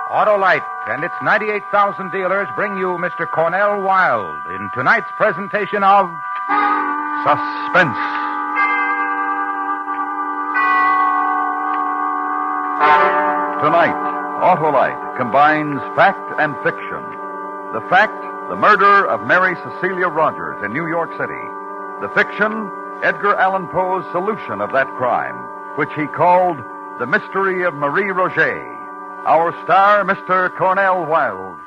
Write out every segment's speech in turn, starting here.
Autolite and its 98,000 dealers bring you Mr. Cornell Wilde in tonight's presentation of Suspense. Tonight, Autolite combines fact and fiction. The fact, the murder of Mary Cecilia Rogers in New York City. The fiction, Edgar Allan Poe's solution of that crime, which he called The Mystery of Marie Roget. Our star, Mr. Cornell Wilde.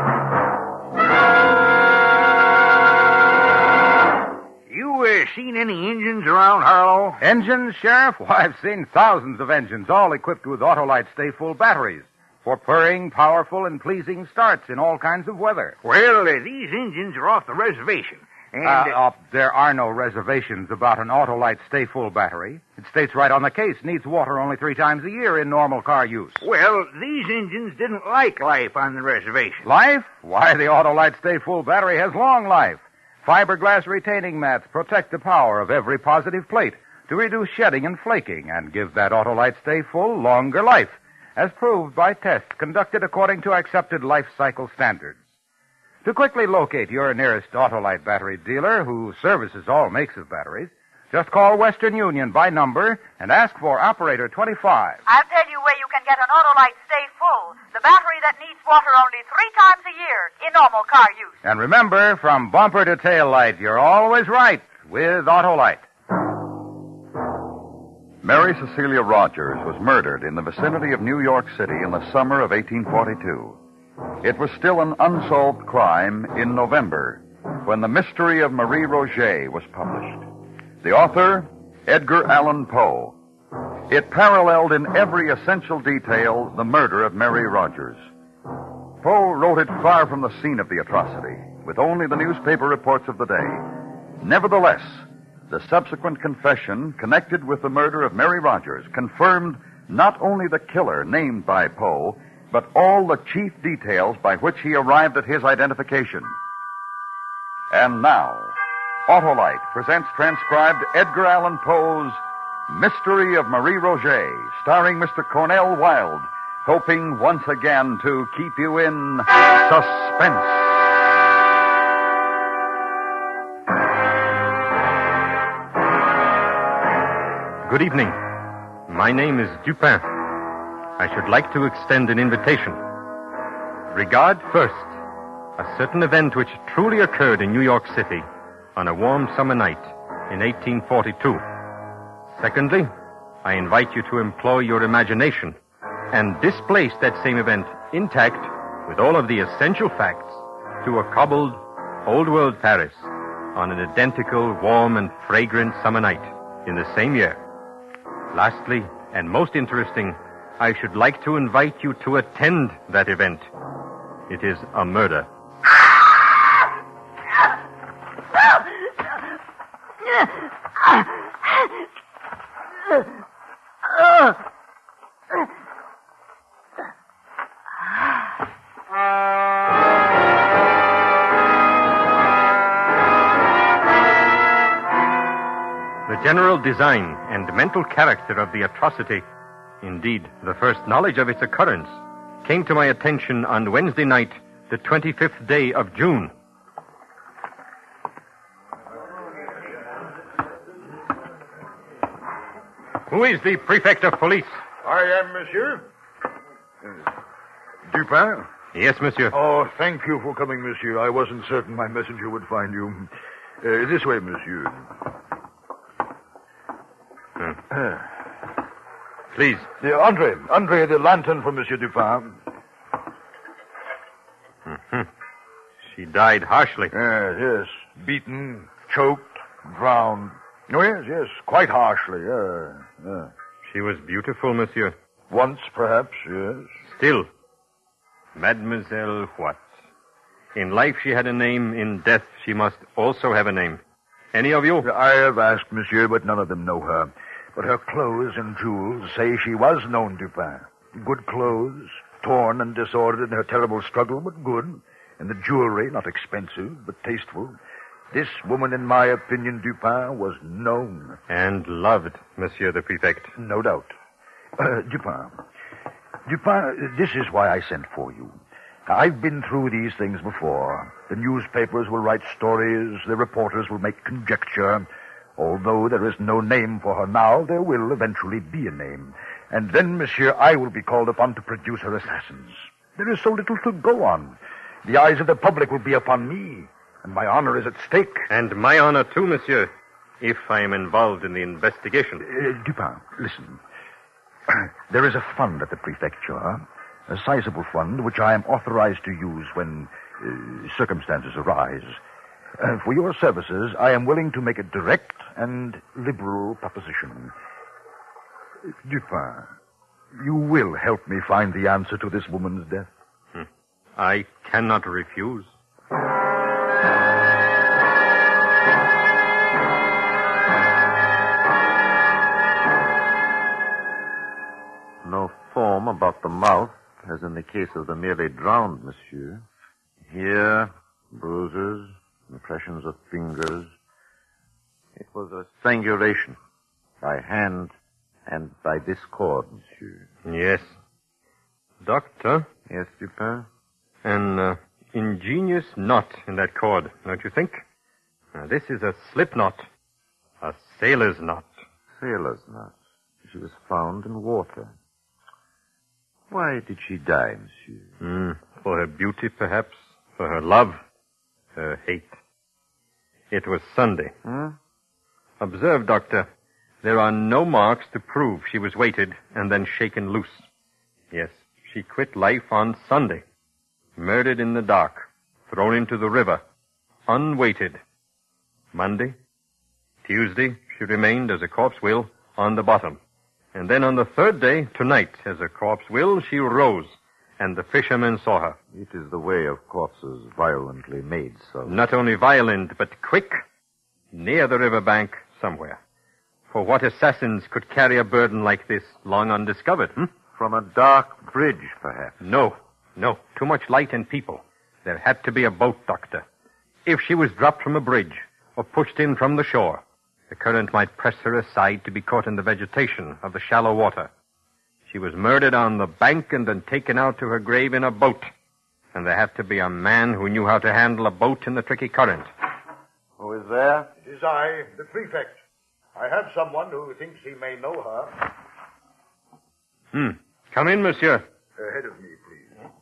You seen any engines around Harlow? Engines, Sheriff? Why, I've seen thousands of engines, all equipped with Autolite stay-full batteries for purring, powerful, and pleasing starts in all kinds of weather. Well, these engines are off the reservation. And there are no reservations about an Autolite stay-full battery. It states right on the case, needs water only 3 times a year in normal car use. Well, these engines didn't like life on the reservation. Life? Why, the Autolite stay-full battery has long life. Fiberglass retaining mats protect the power of every positive plate to reduce shedding and flaking and give that Autolite stay-full longer life, as proved by tests conducted according to accepted life cycle standards. To quickly locate your nearest Autolite battery dealer who services all makes of batteries, just call Western Union by number and ask for Operator 25. I'll tell you where you can get an Autolite Stay Full, the battery that needs water only 3 times a year in normal car use. And remember, from bumper to tail light, you're always right with Autolite. Mary Cecilia Rogers was murdered in the vicinity of New York City in the summer of 1842. It was still an unsolved crime in November when The Mystery of Marie Roget was published. The author, Edgar Allan Poe. It paralleled in every essential detail the murder of Mary Rogers. Poe wrote it far from the scene of the atrocity, with only the newspaper reports of the day. Nevertheless, the subsequent confession connected with the murder of Mary Rogers confirmed not only the killer named by Poe, but all the chief details by which he arrived at his identification. And now, Autolite presents transcribed Edgar Allan Poe's Mystery of Marie Roget, starring Mr. Cornell Wilde, hoping once again to keep you in suspense. Good evening. My name is Dupin. I should like to extend an invitation. Regard first, a certain event which truly occurred in New York City on a warm summer night in 1842. Secondly, I invite you to employ your imagination and displace that same event intact with all of the essential facts to a cobbled, old-world Paris on an identical, warm and fragrant summer night in the same year. Lastly, and most interesting, I should like to invite you to attend that event. It is a murder. The general design and mental character of the atrocity, indeed, the first knowledge of its occurrence, came to my attention on Wednesday night, the 25th day of June. Who is the prefect of police? I am, monsieur. Dupin? Yes, monsieur. Oh, thank you for coming, monsieur. I wasn't certain my messenger would find you. This way, monsieur. Please. Andre, the lantern for Monsieur Dupin. Mm-hmm. She died harshly. Yes. Beaten, choked, drowned. Oh, yes, quite harshly. She was beautiful, monsieur. Once, perhaps, yes. Still, Mademoiselle what? In life she had a name, in death she must also have a name. Any of you? I have asked, monsieur, but none of them know her. But her clothes and jewels say she was known Dupin. Good clothes, torn and disordered in her terrible struggle, but good. And the jewelry, not expensive, but tasteful. This woman, in my opinion, Dupin, was known. And loved, Monsieur the Prefect. No doubt. Dupin, Dupin, this is why I sent for you. I've been through these things before. The newspapers will write stories, the reporters will make conjecture. Although there is no name for her now, there will eventually be a name. And then, monsieur, I will be called upon to produce her assassins. There is so little to go on. The eyes of the public will be upon me, and my honor is at stake. And my honor, too, monsieur, if I am involved in the investigation. Dupin, listen. There is a fund at the prefecture, a sizable fund which I am authorized to use when circumstances arise. For your services, I am willing to make a direct and liberal proposition. Dupin, you will help me find the answer to this woman's death? I cannot refuse. No foam about the mouth, as in the case of the merely drowned, monsieur. Here, bruises, impressions of fingers. It was a strangulation by hand and by this cord, monsieur. Yes. Doctor? Yes, Dupin? An ingenious knot in that cord, don't you think? Now, this is a slip knot. A sailor's knot. Sailor's knot. She was found in water. Why did she die, monsieur? For her beauty, perhaps. For her love. Her hate. It was Sunday. Observe, Doctor. There are no marks to prove she was weighted and then shaken loose. Yes, she quit life on Sunday. Murdered in the dark. Thrown into the river. Unweighted. Monday. Tuesday, she remained, as a corpse will, on the bottom. And then on the third day, tonight, as a corpse will, she rose, and the fishermen saw her. It is the way of corpses violently made so. Not only violent, but quick. Near the riverbank, somewhere. For what assassins could carry a burden like this, long undiscovered, From a dark bridge, perhaps. No. Too much light and people. There had to be a boat, Doctor. If she was dropped from a bridge, or pushed in from the shore, the current might press her aside to be caught in the vegetation of the shallow water. She was murdered on the bank and then taken out to her grave in a boat. And there had to be a man who knew how to handle a boat in the tricky current. Who is there? It is I, the prefect. I have someone who thinks he may know her. Come in, monsieur. Ahead of me, please.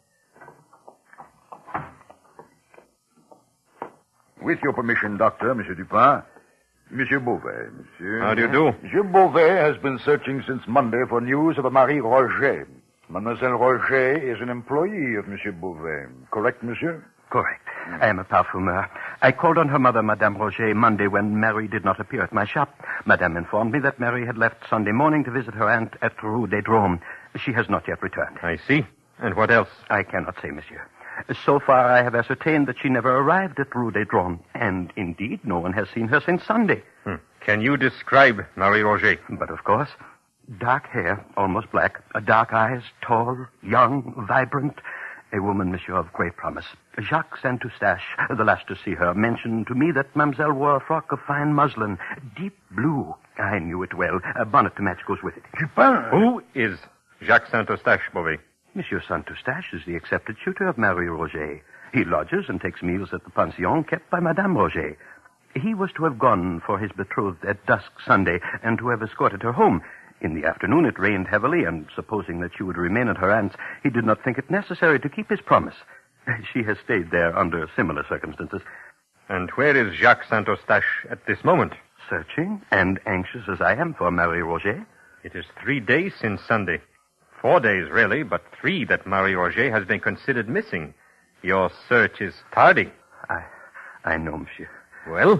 With your permission, Doctor, Monsieur Dupin. Monsieur Beauvais, monsieur. How do you do? Monsieur Beauvais has been searching since Monday for news of a Marie Roger. Mademoiselle Roger is an employee of Monsieur Beauvais. Correct, monsieur? Correct. I am a parfumeur. I called on her mother, Madame Roger, Monday when Mary did not appear at my shop. Madame informed me that Mary had left Sunday morning to visit her aunt at Rue des Drômes. She has not yet returned. I see. And what else? I cannot say, monsieur. So far, I have ascertained that she never arrived at Rue des Drômes. And, indeed, no one has seen her since Sunday. Can you describe Marie Roger? But, of course, dark hair, almost black, dark eyes, tall, young, vibrant. A woman, monsieur, of great promise. Jacques Saint-Eustache, the last to see her, mentioned to me that mademoiselle wore a frock of fine muslin, deep blue. I knew it well. A bonnet to match goes with it. Dupin! Who is Jacques Saint-Eustache, Beauvais? Monsieur Saint-Eustache is the accepted tutor of Marie Roger. He lodges and takes meals at the pension kept by Madame Roger. He was to have gone for his betrothed at dusk Sunday and to have escorted her home. In the afternoon it rained heavily, and supposing that she would remain at her aunt's, he did not think it necessary to keep his promise. She has stayed there under similar circumstances. And where is Jacques Saint-Eustache at this moment? Searching, and anxious as I am for Marie Roger. It is 3 days since Sunday. 4 days, really, but 3 that Marie Roger has been considered missing. Your search is tardy. I know, monsieur. Well?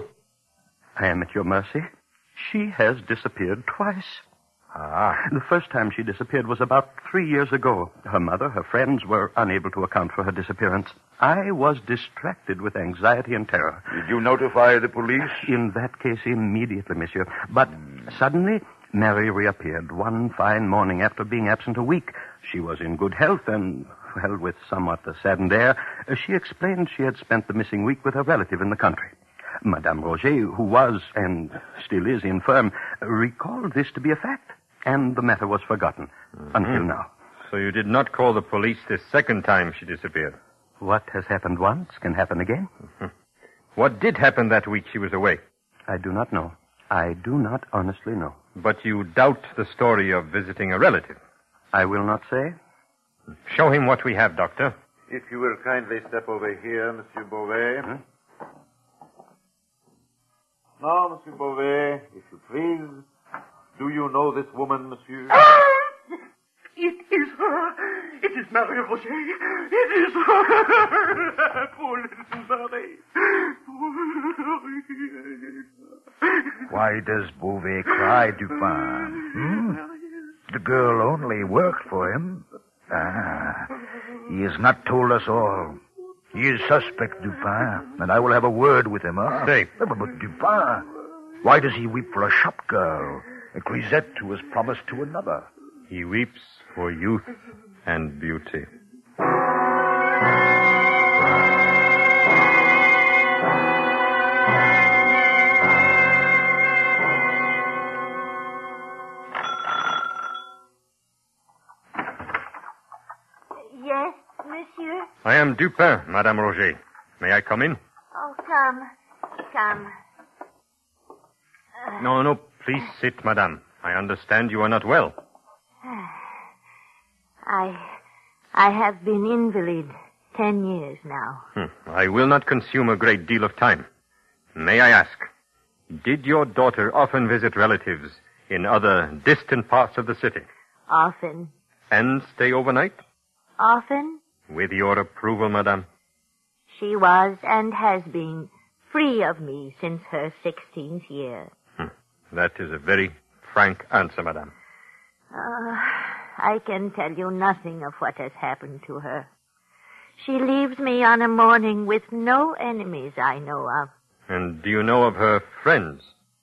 I am at your mercy. She has disappeared twice. The first time she disappeared was about 3 years ago. Her mother, her friends were unable to account for her disappearance. I was distracted with anxiety and terror. Did you notify the police? In that case, immediately, monsieur. But suddenly, Mary reappeared one fine morning after being absent a week. She was in good health and, well, with somewhat a saddened air, she explained she had spent the missing week with a relative in the country. Madame Roger, who was, and still is, infirm, recalled this to be a fact, and the matter was forgotten until now. So you did not call the police the second time she disappeared? What has happened once can happen again. What did happen that week she was away? I do not know. I do not honestly know. But you doubt the story of visiting a relative? I will not say. Show him what we have, Doctor. If you will kindly step over here, Monsieur Beauvais. Huh? Now, Monsieur Beauvais, if you please, do you know this woman, Monsieur? It is her. It is Marie Roger. It is her. Poor little Marie. Why does Beauvais cry, Dupin? The girl only worked for him. He has not told us all. He is suspect, Dupin, and I will have a word with him. Say. But Dupin, why does he weep for a shop girl, a grisette who was promised to another? He weeps for youth and beauty. Yes, monsieur? I am Dupin, Madame Roger. May I come in? Oh, come. Come. No, please sit, Madame. I understand you are not well. I have been invalid 10 years now. I will not consume a great deal of time. May I ask, did your daughter often visit relatives in other distant parts of the city? Often. And stay overnight? Often. With your approval, Madame? She was and has been free of me since her 16th year. That is a very frank answer, Madame. I can tell you nothing of what has happened to her. She leaves me on a morning with no enemies I know of. And do you know of her friends?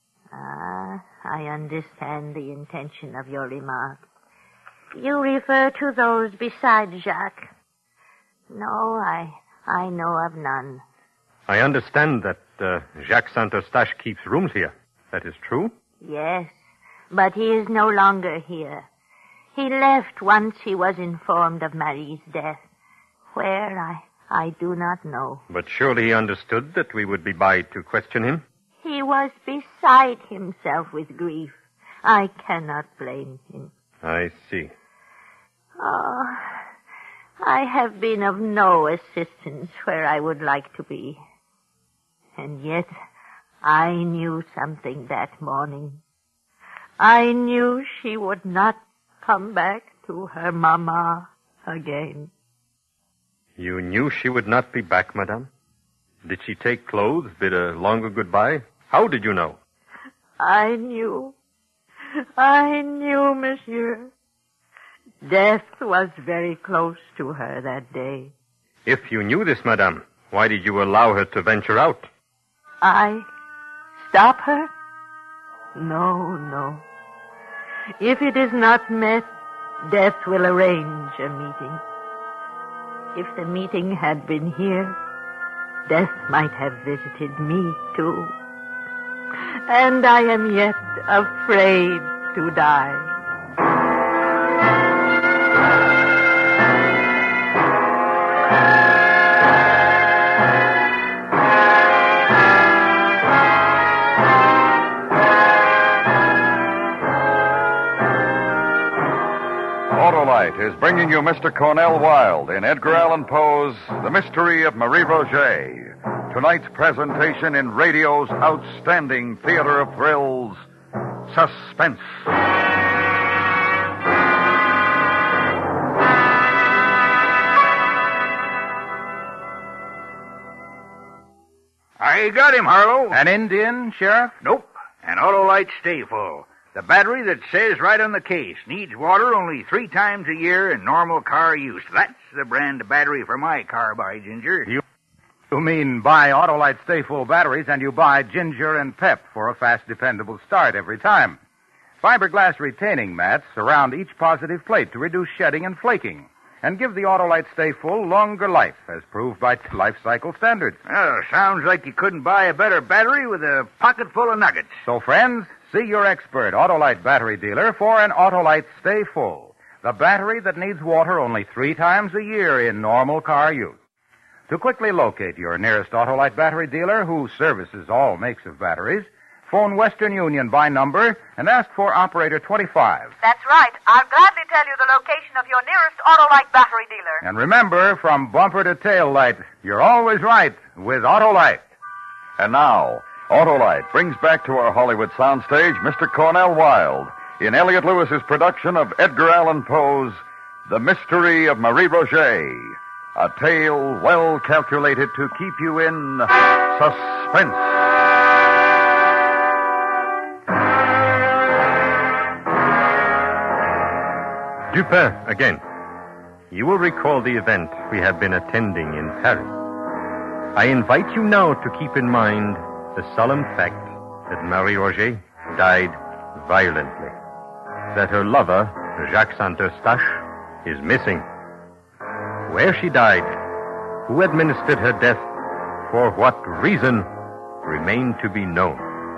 I understand the intention of your remark. You refer to those besides Jacques. No, I know of none. I understand that Jacques Saint-Eustache keeps rooms here. That is true? Yes, but he is no longer here. He left once he was informed of Marie's death. Where, I do not know. But surely he understood that we would be by to question him? He was beside himself with grief. I cannot blame him. I see. Oh, I have been of no assistance where I would like to be. And yet, I knew something that morning. I knew she would not come back to her mama again. You knew she would not be back, Madame? Did she take clothes, bid a longer goodbye? How did you know? I knew, monsieur. Death was very close to her that day. If you knew this, Madame, why did you allow her to venture out? I stop her? No. If it is not met, death will arrange a meeting. If the meeting had been here, death might have visited me too. And I am yet afraid to die. Autolite is bringing you Mr. Cornell Wilde in Edgar Allan Poe's The Mystery of Marie Roget. Tonight's presentation in radio's outstanding theater of thrills, Suspense. I got him, Harlow. An Indian, Sheriff? Nope. An Autolite Stay Full. The battery that says right on the case needs water only 3 times a year in normal car use. That's the brand of battery for my car, by Ginger. You mean buy Autolite Stay Full batteries and you buy Ginger and Pep for a fast, dependable start every time. Fiberglass retaining mats surround each positive plate to reduce shedding and flaking and give the Autolite Stay Full longer life, as proved by life cycle standards. Well, sounds like you couldn't buy a better battery with a pocket full of nuggets. So, friends, see your expert Autolite battery dealer for an Autolite Stay Full, the battery that needs water only 3 times a year in normal car use. To quickly locate your nearest Autolite battery dealer who services all makes of batteries, phone Western Union by number and ask for operator 25. That's right. I'll gladly tell you the location of your nearest Autolite battery dealer. And remember, from bumper to tail light, you're always right with Autolite. And now, Autolite brings back to our Hollywood soundstage Mr. Cornell Wilde in Elliot Lewis's production of Edgar Allan Poe's The Mystery of Marie Roget, a tale well calculated to keep you in suspense. Dupin, again. You will recall the event we have been attending in Paris. I invite you now to keep in mind the solemn fact that Marie Roget died violently. That her lover, Jacques Saint-Eustache, is missing. Where she died, who administered her death, for what reason, remain to be known.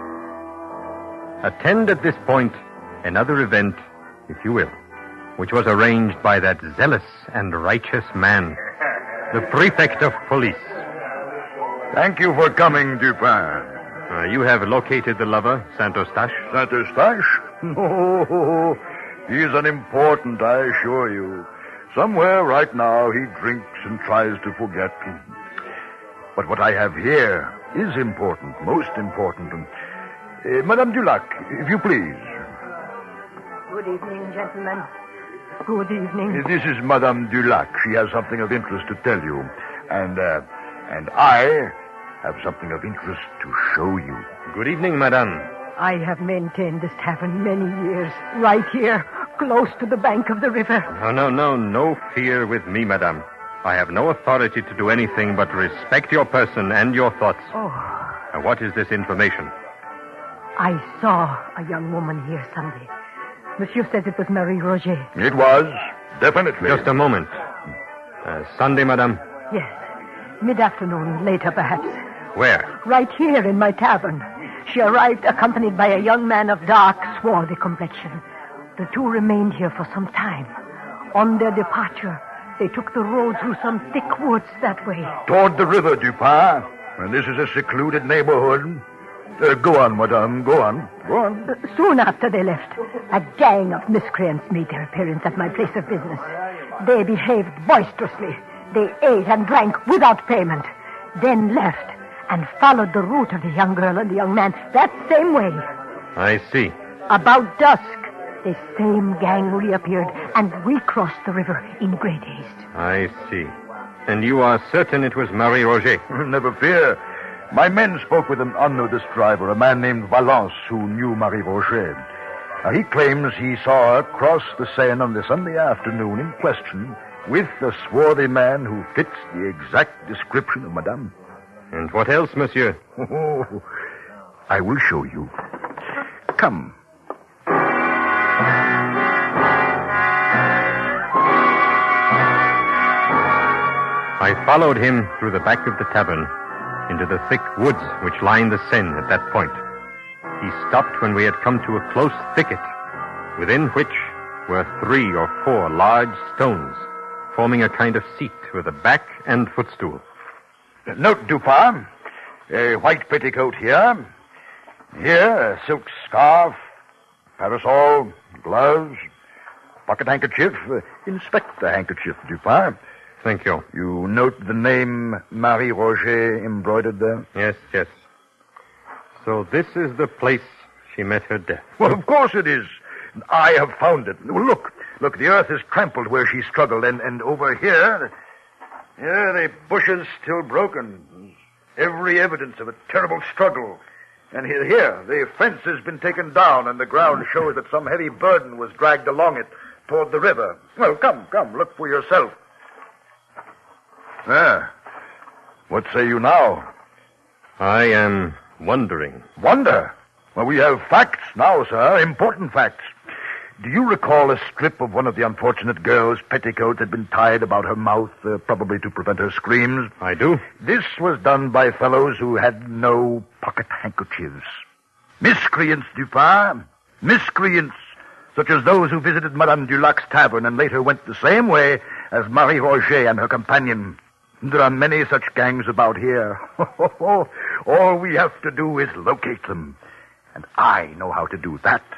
Attend at this point another event, if you will, which was arranged by that zealous and righteous man, the prefect of police. Thank you for coming, Dupin. You have located the lover, Saint-Eustache? Saint-Eustache? No, he's unimportant, I assure you. Somewhere right now he drinks and tries to forget. But what I have here is important, most important. Madame Dulac, if you please. Good evening, gentlemen. Good evening. This is Madame Dulac. She has something of interest to tell you. And I have something of interest to show you. Good evening, madame. I have maintained this tavern many years, right here, close to the bank of the river. No fear with me, madame. I have no authority to do anything but respect your person and your thoughts. Oh. Now, what is this information? I saw a young woman here Sunday. Monsieur says it was Marie Roget. It was, definitely. Just a moment. Sunday, madame? Yes. Mid-afternoon, later perhaps. Where? Right here in my tavern. She arrived accompanied by a young man of dark, swarthy complexion. The two remained here for some time. On their departure, they took the road through some thick woods that way. Toward the river, Dupin. And this is a secluded neighborhood. Go on, madame, go on. Go on. Soon after they left, a gang of miscreants made their appearance at my place of business. They behaved boisterously. They ate and drank without payment, then left and followed the route of the young girl and the young man that same way. I see. About dusk, the same gang reappeared, and we crossed the river in great haste. I see. And you are certain it was Marie Roget? Never fear. My men spoke with an unnoticed driver, a man named Valence, who knew Marie Roget. He claims he saw her cross the Seine on the Sunday afternoon in question with the swarthy man who fits the exact description of Madame. And what else, monsieur? Oh, I will show you. Come. I followed him through the back of the tavern into the thick woods which line the Seine at that point. He stopped when we had come to a close thicket, within which were 3 or 4 large stones, forming a kind of seat with a back and footstool. Note, Dupin. A white petticoat here. Here, a silk scarf, parasol, gloves, pocket handkerchief. Inspect the handkerchief, Dupin. Thank you. You note the name Marie Roget embroidered there? Yes. So this is the place she met her death. Well, of course it is. I have found it. Well, look, the earth is trampled where she struggled, and over here, the bushes still broken. Every evidence of a terrible struggle. And here, the fence has been taken down, and the ground shows that some heavy burden was dragged along it toward the river. Well, come, look for yourself. There. What say you now? I am wondering. Wonder? Well, we have facts now, sir, important facts. Do you recall a strip of one of the unfortunate girl's petticoats had been tied about her mouth, probably to prevent her screams? I do. This was done by fellows who had no pocket handkerchiefs. Miscreants, Dupin. Miscreants such as those who visited Madame Dulac's tavern and later went the same way as Marie Roger and her companion. There are many such gangs about here. All we have to do is locate them. And I know how to do that.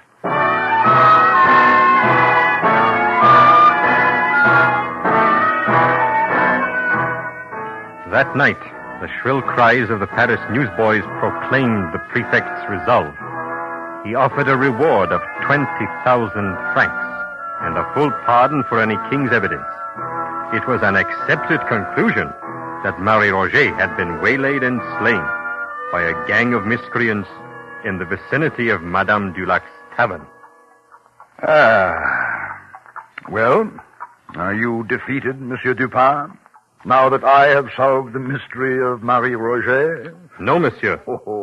That night, the shrill cries of the Paris newsboys proclaimed the prefect's resolve. He offered a reward of 20,000 francs and a full pardon for any king's evidence. It was an accepted conclusion that Marie Roger had been waylaid and slain by a gang of miscreants in the vicinity of Madame Dulac's tavern. Well, are you defeated, Monsieur Dupin? Now that I have solved the mystery of Marie Roger? No, monsieur.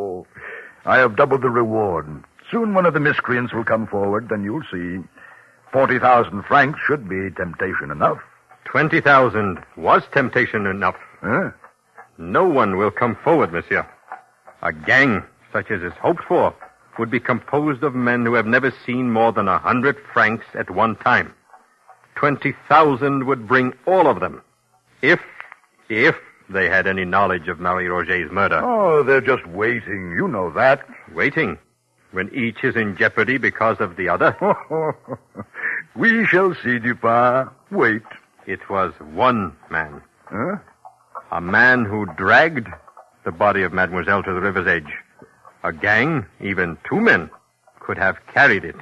I have doubled the reward. Soon one of the miscreants will come forward, then you'll see. 40,000 francs should be temptation enough. 20,000 was temptation enough. Huh? No one will come forward, monsieur. A gang, such as is hoped for, would be composed of men who have never seen more than 100 francs at one time. 20,000 would bring all of them, if they had any knowledge of Marie Roger's murder. Oh, they're just waiting. You know that. Waiting? When each is in jeopardy because of the other? We shall see, Dupin. Wait. It was one man. Huh? A man who dragged the body of Mademoiselle to the river's edge. A gang, even two men, could have carried it.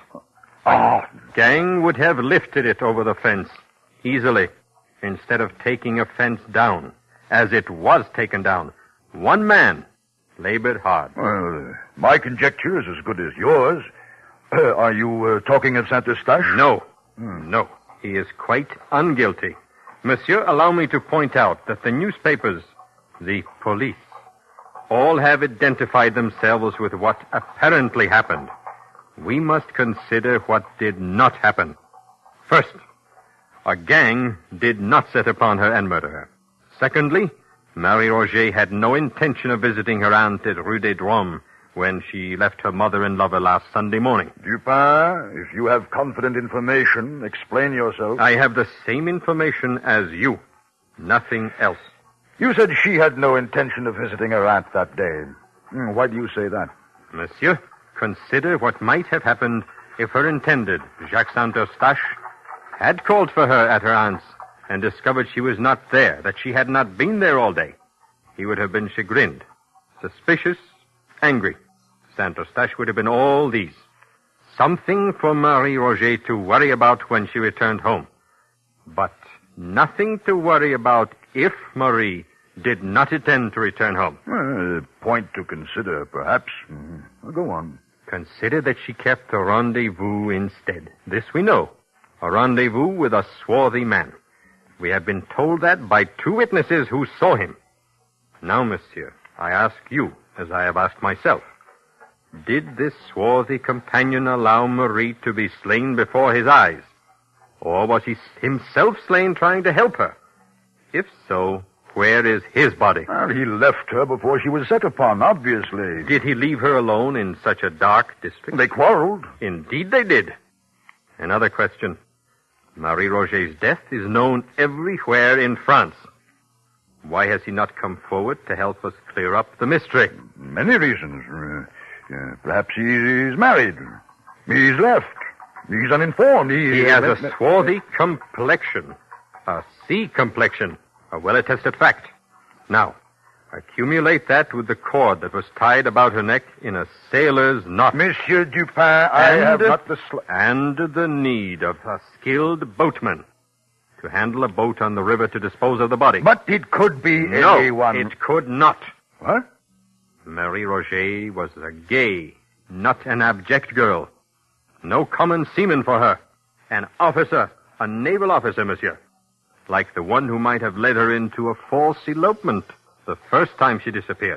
A gang would have lifted it over the fence easily, instead of taking a fence down, as it was taken down. One man labored hard. Well, my conjecture is as good as yours. Are you talking of Saint-Eustache? No. No. He is quite unguilty. Monsieur, allow me to point out that the newspapers, the police, all have identified themselves with what apparently happened. We must consider what did not happen. First, a gang did not set upon her and murder her. Secondly, Marie Roger had no intention of visiting her aunt at Rue des Drômes when she left her mother and lover last Sunday morning. Dupin, if you have confident information, explain yourself. I have the same information as you. Nothing else. You said she had no intention of visiting her aunt that day. Why do you say that? Monsieur, consider what might have happened if her intended, Jacques Saint-Eustache, had called for her at her aunt's and discovered she was not there, that she had not been there all day. He would have been chagrined, suspicious, angry. Saint-Eustache would have been all these. Something for Marie Roger to worry about when she returned home. But nothing to worry about if Marie did not intend to return home. A point to consider, perhaps. Go on. Consider that she kept a rendezvous instead. This we know. A rendezvous with a swarthy man. We have been told that by two witnesses who saw him. Now, monsieur, I ask you, as I have asked myself, did this swarthy companion allow Marie to be slain before his eyes? Or was he himself slain trying to help her? If so, where is his body? Well, he left her before she was set upon, obviously. Did he leave her alone in such a dark district? They quarreled. Indeed they did. Another question. Marie Roger's death is known everywhere in France. Why has he not come forward to help us clear up the mystery? Many reasons. Perhaps he's married. He's left. He's uninformed. He has a swarthy complexion. A sea complexion. A well-attested fact. Now, accumulate that with the cord that was tied about her neck in a sailor's knot. Monsieur Dupin, I have not the... And the need of a skilled boatman to handle a boat on the river to dispose of the body. But it could be anyone. No, it could not. What? Marie Roger was a gay, not an abject girl. No common seaman for her. An officer, a naval officer, monsieur. Like the one who might have led her into a false elopement the first time she disappeared.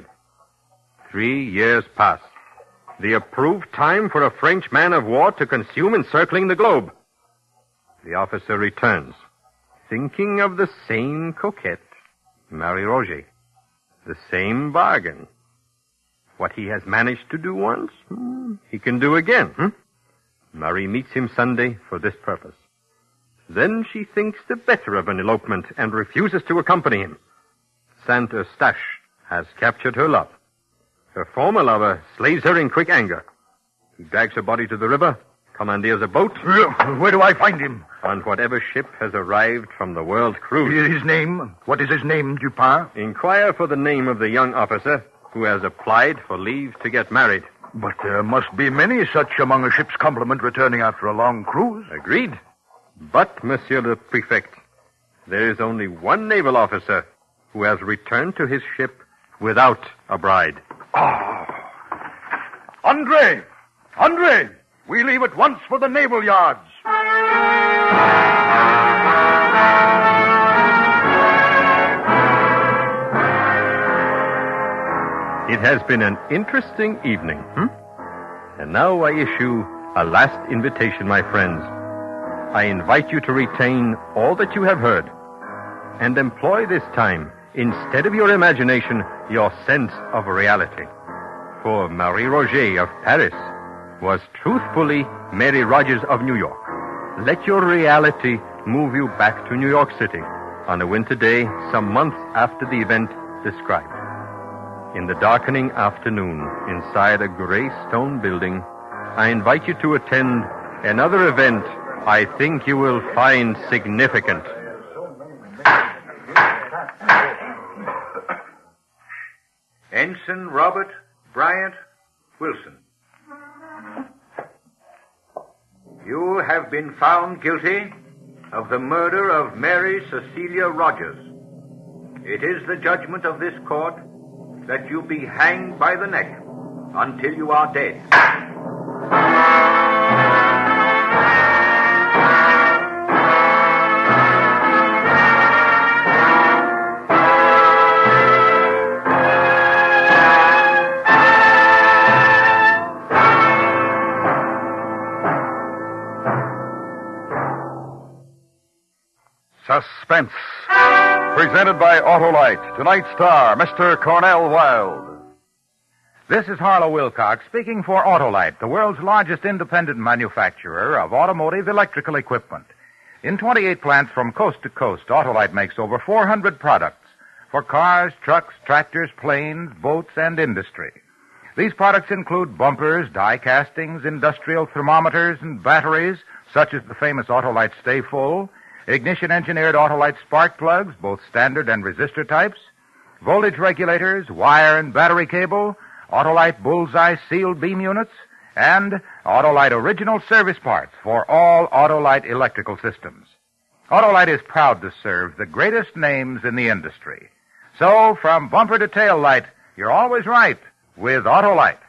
3 years passed. The approved time for a French man of war to consume encircling the globe. The officer returns, thinking of the same coquette, Marie Roger. The same bargain. What he has managed to do once, he can do again. Marie meets him Sunday for this purpose. Then she thinks the better of an elopement and refuses to accompany him. Saint Eustache has captured her love. Her former lover slays her in quick anger. He drags her body to the river, commandeers a boat. Where do I find him? On whatever ship has arrived from the world cruise. His name? What is his name, Dupin? Inquire for the name of the young officer who has applied for leave to get married. But there must be many such among a ship's complement returning after a long cruise. Agreed. But, Monsieur le Prefect, there is only one naval officer who has returned to his ship without a bride. Andre! Andre! We leave at once for the naval yards. It has been an interesting evening, And now I issue a last invitation, my friends. I invite you to retain all that you have heard and employ this time, instead of your imagination, your sense of reality. For Marie Roget of Paris was truthfully Mary Rogers of New York. Let your reality move you back to New York City on a winter day some months after the event described. In the darkening afternoon, inside a gray stone building, I invite you to attend another event I think you will find significant. Ensign Robert Bryant Wilson. You have been found guilty of the murder of Mary Cecilia Rogers. It is the judgment of this court that you be hanged by the neck until you are dead. Suspense. Presented by Autolite. Tonight's star, Mr. Cornell Wilde. This is Harlow Wilcox speaking for Autolite, the world's largest independent manufacturer of automotive electrical equipment. In 28 plants from coast to coast, Autolite makes over 400 products for cars, trucks, tractors, planes, boats, and industry. These products include bumpers, die castings, industrial thermometers, and batteries, such as the famous Autolite Stay Full, ignition-engineered Autolite spark plugs, both standard and resistor types, voltage regulators, wire and battery cable, Autolite Bullseye sealed beam units, and Autolite original service parts for all Autolite electrical systems. Autolite is proud to serve the greatest names in the industry. So, from bumper to tail light, you're always right with Autolite.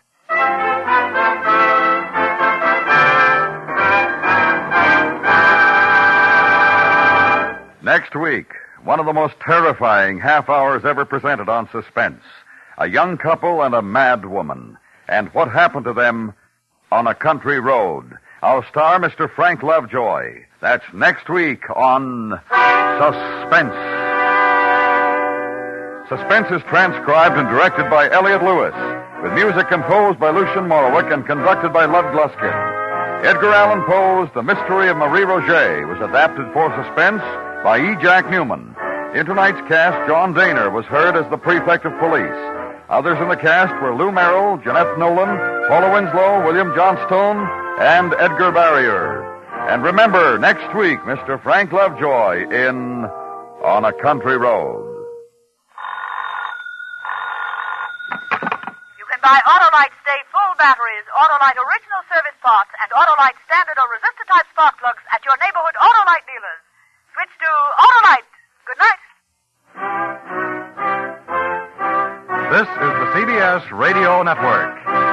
Next week, one of the most terrifying half hours ever presented on Suspense. A young couple and a mad woman. And what happened to them on a country road. Our star, Mr. Frank Lovejoy. That's next week on Suspense. Suspense is transcribed and directed by Elliott Lewis, with music composed by Lucien Morawick and conducted by Lud Gluskin. Edgar Allan Poe's The Mystery of Marie Roget was adapted for Suspense by E. Jack Newman. In tonight's cast, John Daner was heard as the prefect of police. Others in the cast were Lou Merrill, Jeanette Nolan, Paula Winslow, William Johnstone, and Edgar Barrier. And remember, next week, Mr. Frank Lovejoy in On a Country Road. You can buy Autolite Stay Full batteries, Autolite original service parts, and Autolite standard or resistor type spark plugs at your neighborhood Autolite dealers. Switch to Autolite. Good night. This is the CBS Radio Network.